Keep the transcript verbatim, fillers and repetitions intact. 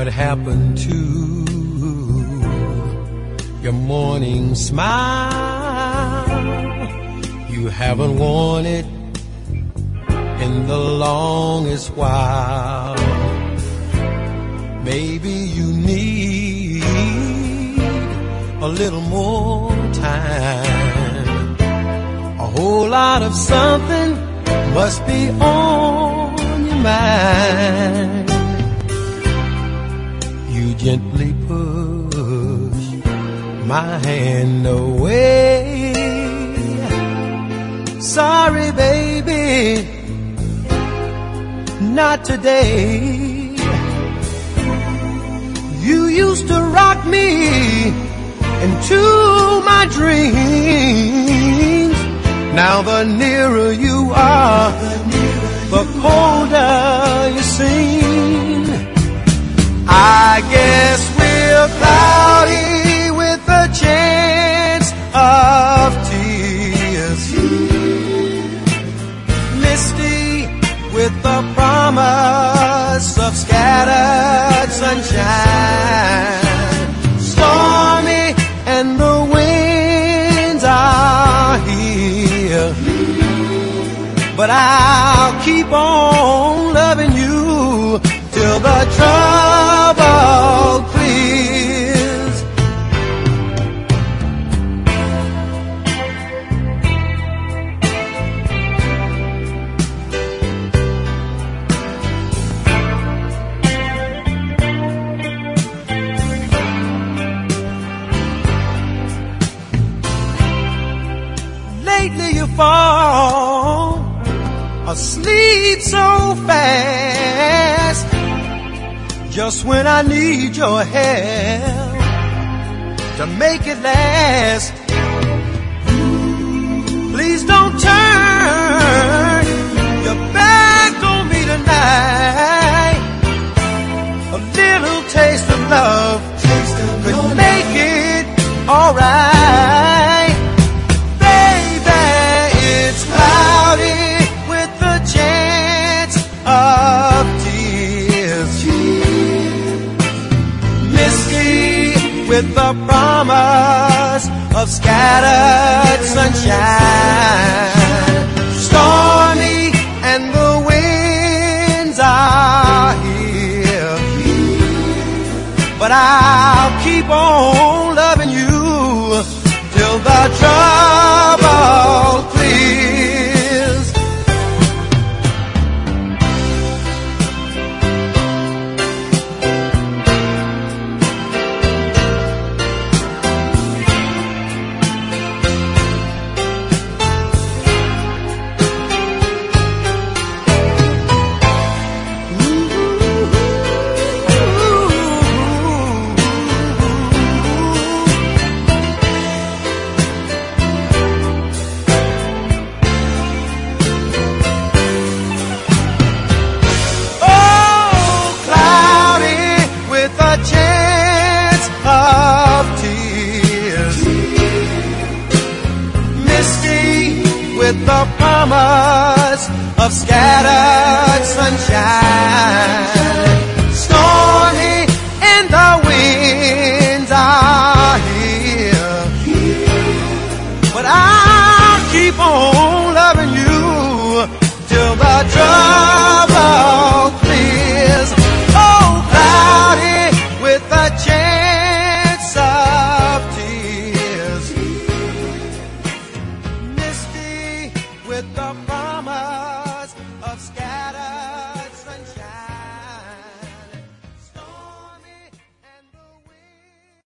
what happened to your morning smile. You haven't worn it in the longest while. Maybe you need a little more time. A whole lot of something must be on your mind. You gently push my hand away. Sorry, baby, not today. You used to rock me into my dreams. Now the nearer you are, the colder you seem. I guess we're cloudy with a chance of tears, misty with the promise of scattered sunshine, stormy and the winds are here, but I'll keep on loving you till the trouble clears. Lately you fall asleep so fast, just when I need your help to make it last. Please don't turn your back on me tonight. A little taste of love could make it alright. Baby, it's cloudy with the chance of tears, misty with the promise of scattered sunshine, stormy and the winds are here, but I'll keep on loving you till the trouble clears. With the promise of scattered sunshine, stormy and the winds are here, but I'll keep on loving you till the trouble clears. Oh, cloudy with a chance of tears, with the promise